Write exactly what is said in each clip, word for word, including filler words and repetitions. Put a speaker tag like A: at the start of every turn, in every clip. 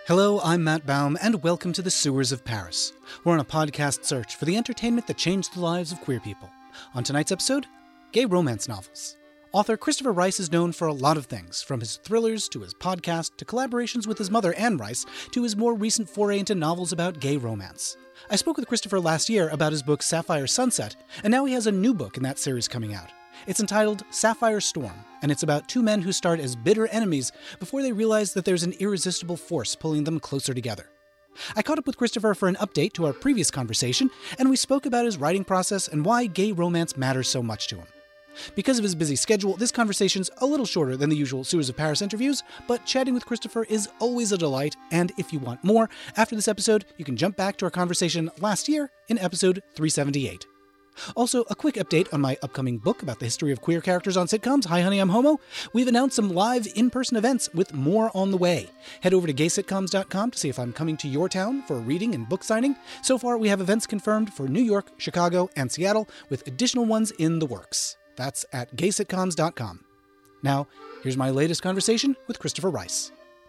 A: Hello, I'm Matt Baum, and welcome to the Sewers of Paris. We're on a podcast search for the entertainment that changed the lives of queer people. On tonight's episode, gay romance novels. Author Christopher Rice is known for a lot of things, from his thrillers to his podcast to collaborations with his mother, Anne Rice, to his more recent foray into novels about gay romance. I spoke with Christopher last year about his book Sapphire Sunset, and now he has a new book in that series coming out. It's entitled Sapphire Storm, and it's about two men who start as bitter enemies before they realize that there's an irresistible force pulling them closer together. I caught up with Christopher for an update to our previous conversation, and we spoke about his writing process and why gay romance matters so much to him. Because of his busy schedule, this conversation's a little shorter than the usual Sewers of Paris interviews, but chatting with Christopher is always a delight, and if you want more, after this episode, you can jump back to our conversation last year in episode three seventy-eight. Also, a quick update on my upcoming book about the history of queer characters on sitcoms, Hi Honey, I'm Homo. We've announced some live in-person events with more on the way. Head over to gay sitcoms dot com to see if I'm coming to your town for a reading and book signing. So far, we have events confirmed for New York, Chicago, and Seattle, with additional ones in the works. That's at gay sitcoms dot com. Now, here's my latest conversation with Christopher Rice.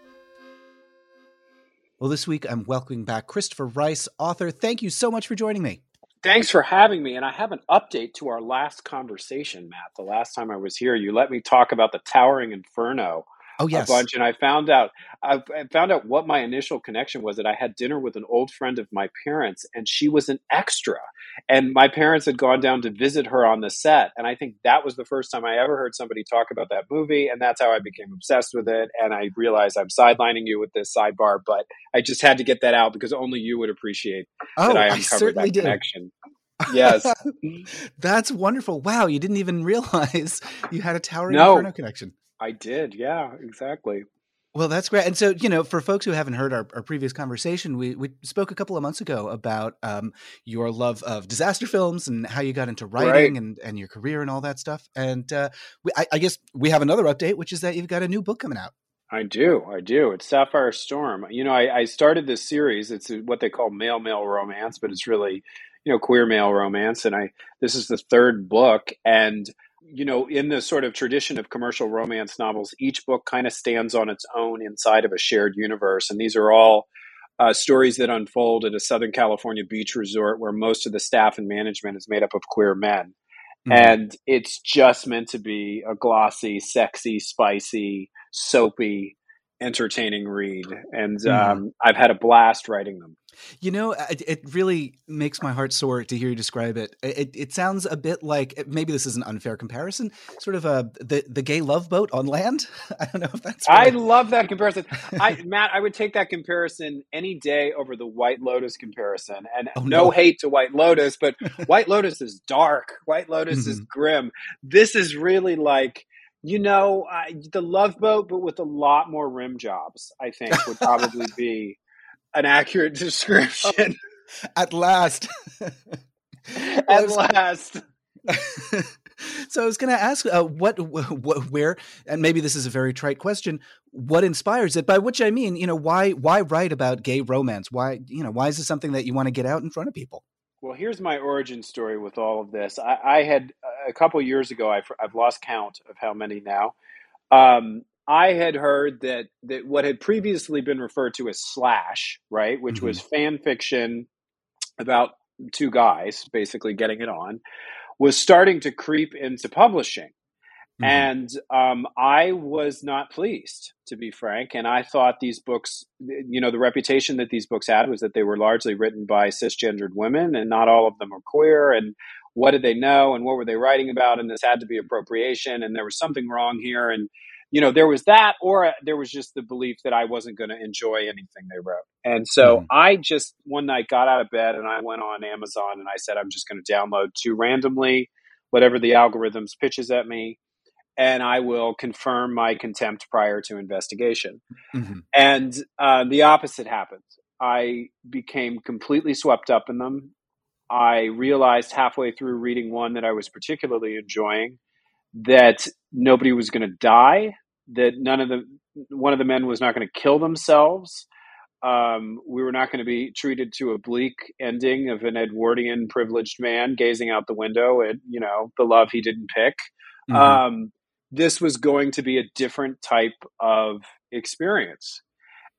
A: Well, this week I'm welcoming back Christopher Rice, author. Thank you so much for joining me.
B: Thanks for having me. And I have an update to our last conversation, Matt. The last time I was here, you let me talk about the Towering Inferno
A: Oh, yes.
B: a bunch. And I found out, I found out what my initial connection was, that I had dinner with an old friend of my parents, and she was an extra. And my parents had gone down to visit her on the set. And I think that was the first time I ever heard somebody talk about that movie. And that's how I became obsessed with it. And I realized I'm sidelining you with this sidebar, but I just had to get that out because only you would appreciate
A: oh,
B: that I
A: I
B: uncovered
A: certainly
B: that
A: did.
B: connection. Yes.
A: That's wonderful. Wow, you didn't even realize you had a Towering
B: No.
A: Inferno connection.
B: I did. Yeah, exactly.
A: Well, that's great. And so, you know, for folks who haven't heard our, our previous conversation, we, we spoke a couple of months ago about um, your love of disaster films and how you got into writing
B: Right.
A: and, and your career and all that stuff. And uh, we, I, I guess we have another update, which is that you've got a new book coming out.
B: I do. I do. It's Sapphire Storm. You know, I, I started this series. It's what they call male male romance, but it's really, you know, queer male romance. And I this is the third book. And you know, in the sort of tradition of commercial romance novels, each book kind of stands on its own inside of a shared universe. And these are all uh, stories that unfold at a Southern California beach resort where most of the staff and management is made up of queer men.
A: Mm-hmm.
B: And it's just meant to be a glossy, sexy, spicy, soapy, entertaining read. And
A: Mm-hmm.
B: um, I've had a blast writing them.
A: You know, it, it really makes my heart soar to hear you describe it. It, it sounds a bit like, maybe this is an unfair comparison, sort of a the, the gay love boat on land. I don't know if that's
B: I
A: right.
B: love that comparison. I, Matt, I would take that comparison any day over the White Lotus comparison. And
A: Oh,
B: no
A: no.
B: hate to White Lotus, but White Lotus is dark. White Lotus is
A: Mhm.
B: grim. This is really like, you know, I, the Love Boat, but with a lot more rim jobs, I think would probably be an accurate description.
A: At last.
B: At
A: Well,
B: last.
A: So I was going to ask uh, what, what, where, and maybe this is a very trite question, what inspires it? By which I mean, you know, why, why write about gay romance? Why, you know, why is this something that you want to get out in front of people?
B: Well, here's my origin story with all of this. I, I had a couple years ago, I've, I've lost count of how many now. Um, I had heard that that what had previously been referred to as slash, right, which
A: Mm-hmm.
B: was fan fiction about two guys basically getting it on, was starting to creep into publishing.
A: Mm-hmm.
B: And um, I was not pleased, to be frank. And I thought these books, you know, the reputation that these books had was that they were largely written by cisgendered women, and not all of them were queer. And what did they know? And what were they writing about? And this had to be appropriation. And there was something wrong here. And, you know, there was that, or there was just the belief that I wasn't going to enjoy anything they wrote. And so
A: Mm-hmm.
B: I just one night got out of bed and I went on Amazon and I said, I'm just going to download two randomly, whatever the algorithms pitches at me, and I will confirm my contempt prior to investigation.
A: Mm-hmm.
B: And uh, the opposite happened. I became completely swept up in them. I realized halfway through reading one that I was particularly enjoying that nobody was going to die, that none of the one of the men was not going to kill themselves. Um, we were not going to be treated to a bleak ending of an Edwardian privileged man gazing out the window at, you know, the love he didn't pick.
A: Mm-hmm.
B: Um, this was going to be a different type of experience.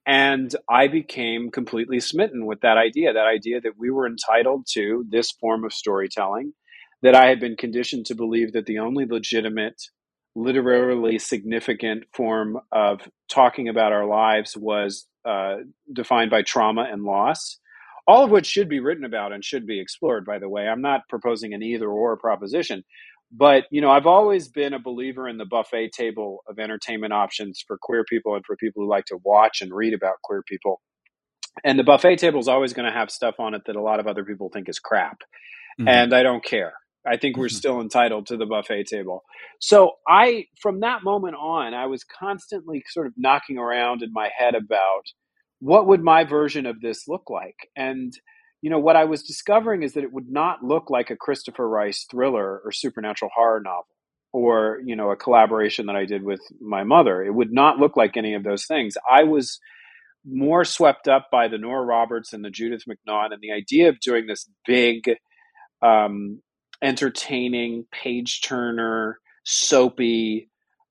B: And I became completely smitten with that idea, that idea that we were entitled to this form of storytelling, that I had been conditioned to believe that the only legitimate, literarily significant form of talking about our lives was uh, defined by trauma and loss, all of which should be written about and should be explored, by the way. I'm not proposing an either or proposition. But, you know, I've always been a believer in the buffet table of entertainment options for queer people and for people who like to watch and read about queer people. And the buffet table is always going to have stuff on it that a lot of other people think is crap. Mm-hmm. And I don't care. I think we're mm-hmm. still entitled to the buffet table. So I, from that moment on, I was constantly sort of knocking around in my head about what would my version of this look like? And you know, what I was discovering is that it would not look like a Christopher Rice thriller or supernatural horror novel or, you know, a collaboration that I did with my mother. It would not look like any of those things. I was more swept up by the Nora Roberts and the Judith McNaught and the idea of doing this big, um, entertaining, page-turner, soapy,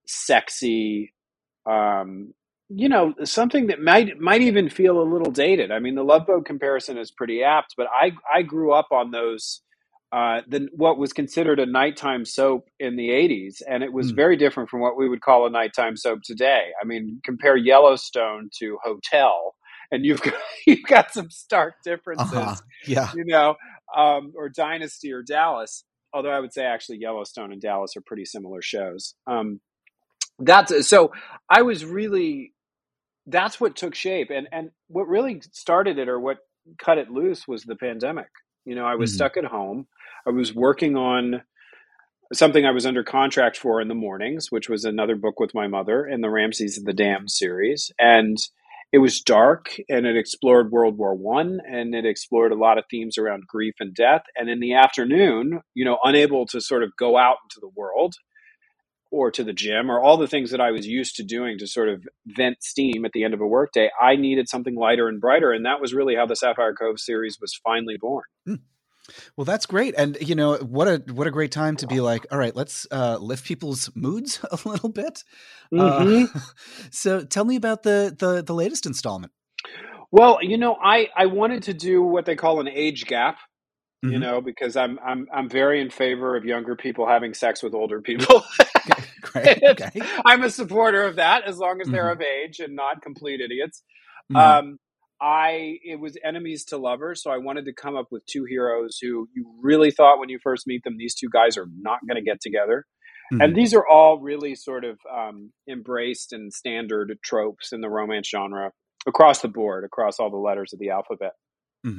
B: sexy, um, you know, something that might might even feel a little dated. I mean, the Love Boat comparison is pretty apt, but I I grew up on those, uh, the what was considered a nighttime soap in the eighties, and it was mm. very different from what we would call a nighttime soap today. I mean, compare Yellowstone to Hotel, and you've got, you've got some stark differences.
A: Uh-huh. Yeah,
B: you know, um, or Dynasty or Dallas. Although I would say actually Yellowstone and Dallas are pretty similar shows. Um, that's so. I was really. That's what took shape. And and what really started it or what cut it loose was the pandemic. You know, I was mm-hmm. stuck at home. I was working on something I was under contract for in the mornings, which was another book with my mother in the Ramses of the Damned series. And it was dark and it explored World War One and it explored a lot of themes around grief and death. And in the afternoon, you know, unable to sort of go out into the world or to the gym or all the things that I was used to doing to sort of vent steam at the end of a workday, I needed something lighter and brighter. And that was really how the Sapphire Cove series was finally born.
A: Mm. Well, that's great. And, you know, what a what a great time to be like, all right, let's uh, lift people's moods a little bit. Mm-hmm. Uh, so tell me about the, the, the latest installment.
B: Well, you know, I, I wanted to do what they call an age gap. You mm-hmm. know, because I'm I'm I'm very in favor of younger people having sex with older people.
A: Okay, great. Okay.
B: I'm a supporter of that as long as they're mm-hmm. of age and not complete idiots. Mm-hmm. Um, I it was enemies to lovers, so I wanted to come up with two heroes who you really thought when you first meet them, these two guys are not going to get together. Mm-hmm. And these are all really sort of um, embraced and standard tropes in the romance genre across the board, across all the letters of the alphabet. Mm-hmm.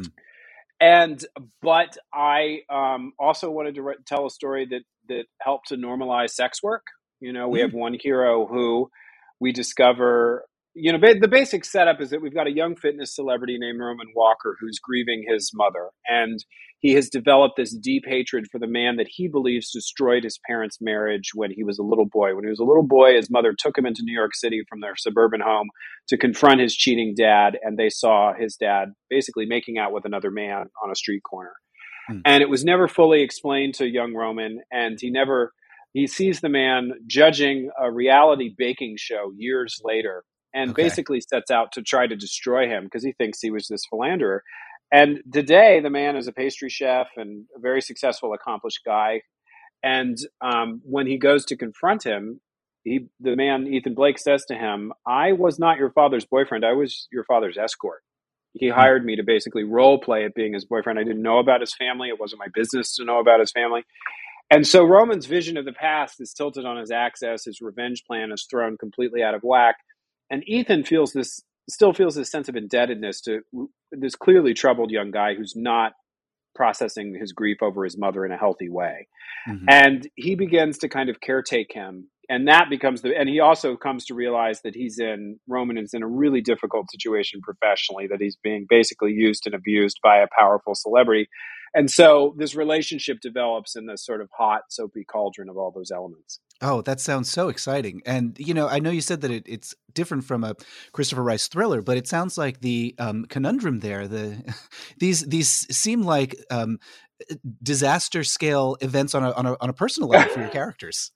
B: And, but I um, also wanted to re- tell a story that, that helped to normalize sex work. You know, we mm. have one hero who we discover, you know, ba- the basic setup is that we've got a young fitness celebrity named Roman Walker who's grieving his mother. And he has developed this deep hatred for the man that he believes destroyed his parents' marriage when he was a little boy. When he was a little boy, his mother took him into New York City from their suburban home to confront his cheating dad. And they saw his dad basically making out with another man on a street corner. Hmm. And it was never fully explained to young Roman. And he never, he sees the man judging a reality baking show years later and okay. basically sets out to try to destroy him because he thinks he was this philanderer. And today, the man is a pastry chef and a very successful, accomplished guy. And um, when he goes to confront him, he, the man, Ethan Blake, says to him, I was not your father's boyfriend. I was your father's escort. He hired me to basically role play at being his boyfriend. I didn't know about his family. It wasn't my business to know about his family. And so Roman's vision of the past is tilted on his axis. His revenge plan is thrown completely out of whack. And Ethan feels this, still feels this sense of indebtedness to this clearly troubled young guy who's not processing his grief over his mother in a healthy way. Mm-hmm. And he begins to kind of caretake him. And that becomes the, and he also comes to realize that he's in, Roman is in a really difficult situation professionally, that he's being basically used and abused by a powerful celebrity. And so this relationship develops in this sort of hot, soapy cauldron of all those elements.
A: Oh, that sounds so exciting. And, you know, I know you said that it, it's different from a Christopher Rice thriller, but it sounds like the um, conundrum there, the these these seem like um, disaster scale events on a, on a on a personal level for your characters.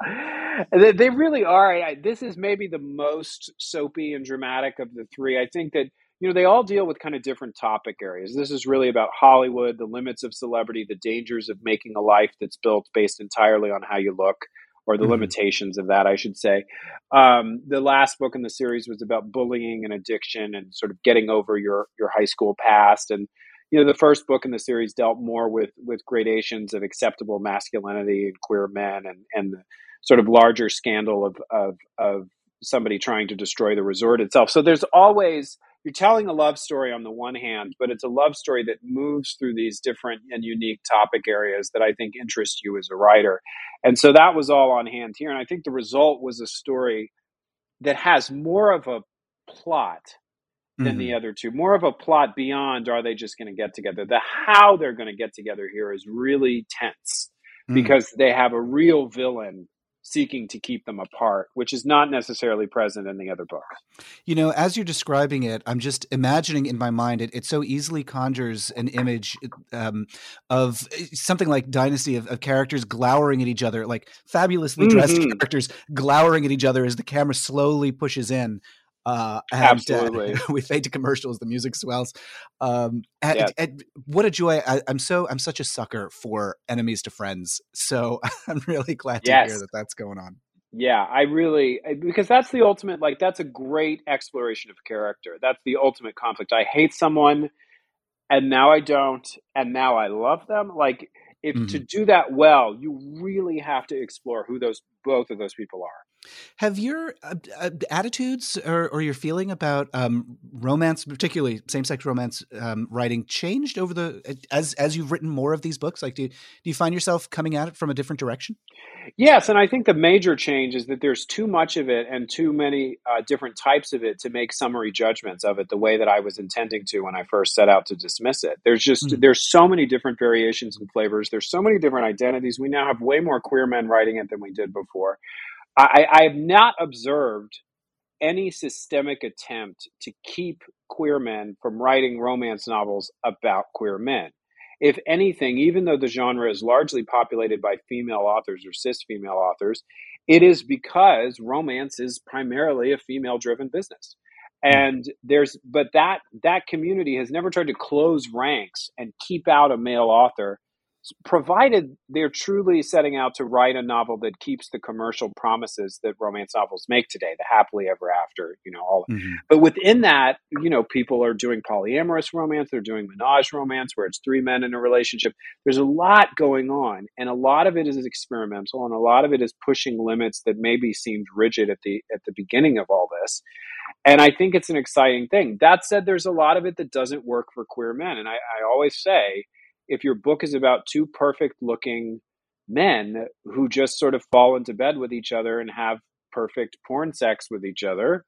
B: They, they really are. I, this is maybe the most soapy and dramatic of the three. I think that, you know, they all deal with kind of different topic areas. This is really about Hollywood, the limits of celebrity, the dangers of making a life that's built based entirely on how you look, or the
A: Mm-hmm.
B: limitations of that, I should say. Um, the last book in the series was about bullying and addiction and sort of getting over your your high school past. And you know, the first book in the series dealt more with with gradations of acceptable masculinity and queer men, and and the sort of larger scandal of of of somebody trying to destroy the resort itself. So there's always, you're telling a love story on the one hand, but it's a love story that moves through these different and unique topic areas that I think interest you as a writer. And so that was all on hand here. And I think the result was a story that has more of a plot than
A: Mm-hmm.
B: the other two, more of a plot beyond are they just going to get together. The how they're going to get together here is really tense
A: Mm.
B: because they have a real villain seeking to keep them apart, which is not necessarily present in the other books.
A: You know, as you're describing it, I'm just imagining in my mind, it, it so easily conjures an image um, of something like Dynasty, of, of characters glowering at each other, like fabulously dressed
B: Mm-hmm.
A: characters glowering at each other as the camera slowly pushes in. Uh, and uh,
B: Absolutely.
A: we fade to commercials, the music swells. Um, and,
B: Yes.
A: and what a joy. I, I'm so, I'm such a sucker for enemies to friends. So I'm really glad to hear
B: Yes.
A: that that's going on.
B: Yeah, I really, because that's the ultimate, like, that's a great exploration of character. That's the ultimate conflict. I hate someone and now I don't, and now I love them. Like, if to
A: Mm-hmm.
B: do that well, you really have to explore who those, both of those people are.
A: Have your uh, uh, attitudes or, or your feeling about um, romance, particularly same-sex romance um, writing, changed over the as as you've written more of these books? Like, do you, do you find yourself coming at it from a different direction?
B: Yes, and I think the major change is that there's too much of it and too many uh, different types of it to make summary judgments of it the way that I was intending to when I first set out to dismiss it. There's just
A: Mm.
B: there's so many different variations and flavors. There's so many different identities. We now have way more queer men writing it than we did before. I, I have not observed any systemic attempt to keep queer men from writing romance novels about queer men. If anything, even though the genre is largely populated by female authors or cis female authors, it is because romance is primarily a female driven business.
A: Mm.
B: And there's, but that, that community has never tried to close ranks and keep out a male author, provided they're truly setting out to write a novel that keeps the commercial promises that romance novels make today, the happily ever after, you know, all.
A: Mm-hmm.
B: But within that, you know, people are doing polyamorous romance, they're doing menage romance where it's three men in a relationship. There's a lot going on, and a lot of it is experimental, and a lot of it is pushing limits that maybe seemed rigid at the at the beginning of all this. And I think it's an exciting thing. That said, there's a lot of it that doesn't work for queer men. And I, I always say, if your book is about two perfect looking men who just sort of fall into bed with each other and have perfect porn sex with each other,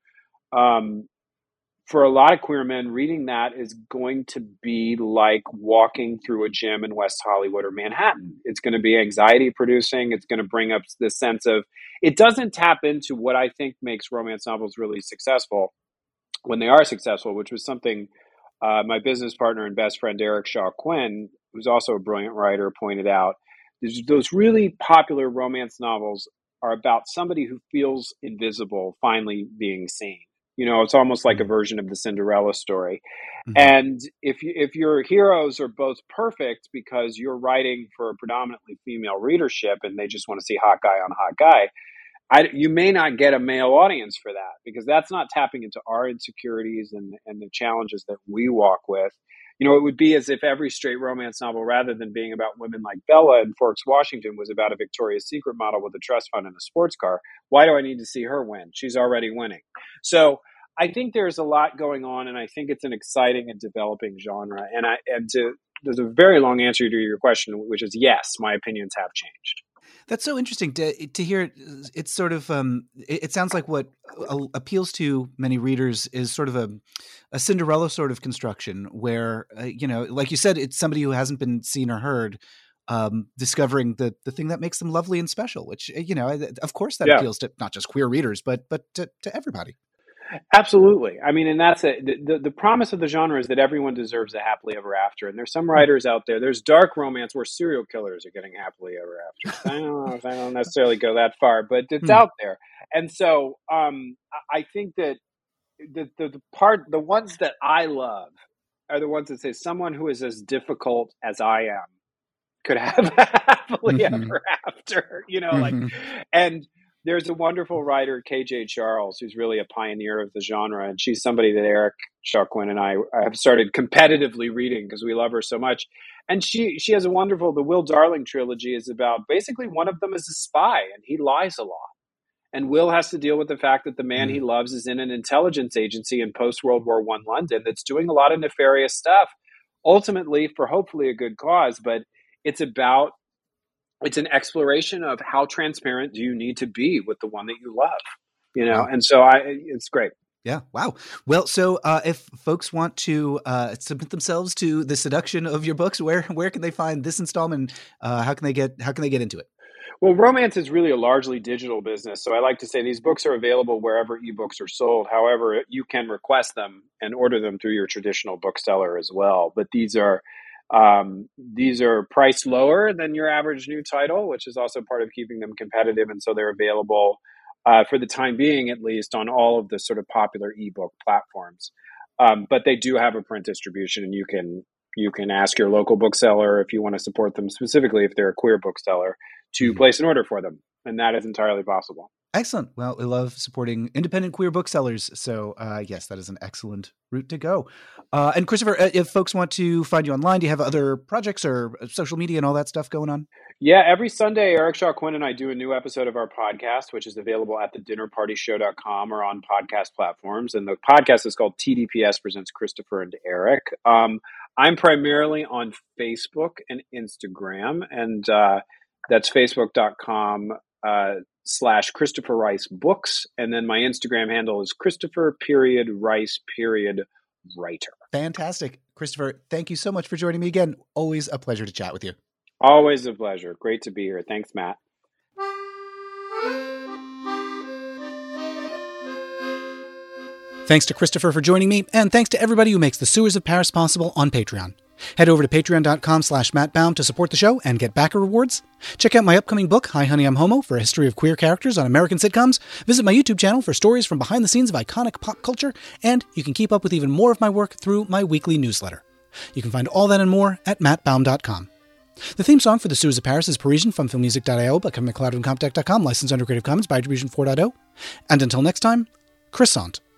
B: um, for a lot of queer men, reading that is going to be like walking through a gym in West Hollywood or Manhattan. It's going to be anxiety producing. It's going to bring up this sense of, it doesn't tap into what I think makes romance novels really successful when they are successful, which was something uh, my business partner and best friend Eric Shaw Quinn, who's also a brilliant writer, pointed out. There's, those really popular romance novels are about somebody who feels invisible finally being seen. You know, it's almost like a version of the Cinderella story.
A: Mm-hmm.
B: And if you, if your heroes are both perfect because you're writing for a predominantly female readership and they just want to see hot guy on hot guy, I, you may not get a male audience for that, because that's not tapping into our insecurities and, and the challenges that we walk with. You know, it would be as if every straight romance novel, rather than being about women like Bella in Forks, Washington, was about a Victoria's Secret model with a trust fund and a sports car. Why do I need to see her win? She's already winning. So I think there's a lot going on, and I think it's an exciting and developing genre. And I and to there's a very long answer to your question, which is yes, my opinions have changed.
A: That's so interesting to to hear. It's sort of um, it, it sounds like what uh, appeals to many readers is sort of a, a Cinderella sort of construction, where uh, you know, like you said, it's somebody who hasn't been seen or heard, um, discovering the the thing that makes them lovely and special. Which, you know, of course, that
B: Yeah.
A: appeals to not just queer readers, but but to, to everybody.
B: Absolutely. I mean, and that's it. The, the, the promise of the genre is that everyone deserves a happily ever after. And there's some writers out there, there's dark romance where serial killers are getting happily ever after. I don't know if I don't necessarily go that far, but it's
A: Hmm.
B: out there. And so um, I I think that the, the, the part, the ones that I love are the ones that say someone who is as difficult as I am could have a happily
A: Mm-hmm.
B: ever after, you know,
A: Mm-hmm.
B: like, and there's a wonderful writer, K J Charles, who's really a pioneer of the genre. And she's somebody that Eric Shaw-Quinn and I have started competitively reading because we love her so much. And she, she has a wonderful, the Will Darling trilogy is about basically one of them is a spy and he lies a lot. And Will has to deal with the fact that the man
A: Mm.
B: he loves is in an intelligence agency in post-World War One London that's doing a lot of nefarious stuff, ultimately for hopefully a good cause. But it's about, it's an exploration of how transparent do you need to be with the one that you love, you know?
A: Wow.
B: And so I, it's great.
A: Yeah. Wow. Well, so uh, if folks want to uh, submit themselves to the seduction of your books, where where can they find this installment? Uh, how can they get how can they get into it?
B: Well, romance is really a largely digital business. So I like to say these books are available wherever ebooks are sold. However, you can request them and order them through your traditional bookseller as well. But these are um, these are priced lower than your average new title, which is also part of keeping them competitive. And so they're available uh, for the time being, at least, on all of the sort of popular ebook platforms. Um, but they do have a print distribution, and you can you can ask your local bookseller if you want to support them, specifically if they're a queer bookseller, to
A: Mhm.
B: place an order for them. And that is entirely possible.
A: Excellent. Well, we love supporting independent queer booksellers. So, uh, yes, that is an excellent route to go. Uh, and Christopher, uh, if folks want to find you online, do you have other projects or social media and all that stuff going on?
B: Yeah, every Sunday, Eric Shaw-Quinn and I do a new episode of our podcast, which is available at the dinner party show dot com or on podcast platforms. And the podcast is called T D P S Presents Christopher and Eric. Um, I'm primarily on Facebook and Instagram, and uh, that's facebook.com uh, slash Christopher Rice Books. And then my Instagram handle is Christopher period Rice period writer.
A: Fantastic. Christopher, thank you so much for joining me again. Always a pleasure to chat with you.
B: Always a pleasure. Great to be here. Thanks, Matt.
A: Thanks to Christopher for joining me, and thanks to everybody who makes the Sewers of Paris possible on Patreon. Head over to patreon.com slash mattbaum to support the show and get backer rewards. Check out my upcoming book, Hi Honey, I'm Homo, for a history of queer characters on American sitcoms. Visit my YouTube channel for stories from behind the scenes of iconic pop culture, and you can keep up with even more of my work through my weekly newsletter. You can find all that and more at matt baum dot com. The theme song for The Sewers of Paris is Parisian from filmmusic dot io by Kevin MacLeod of Incompetech dot com, licensed under Creative Commons by Attribution four point oh. And until next time, croissant.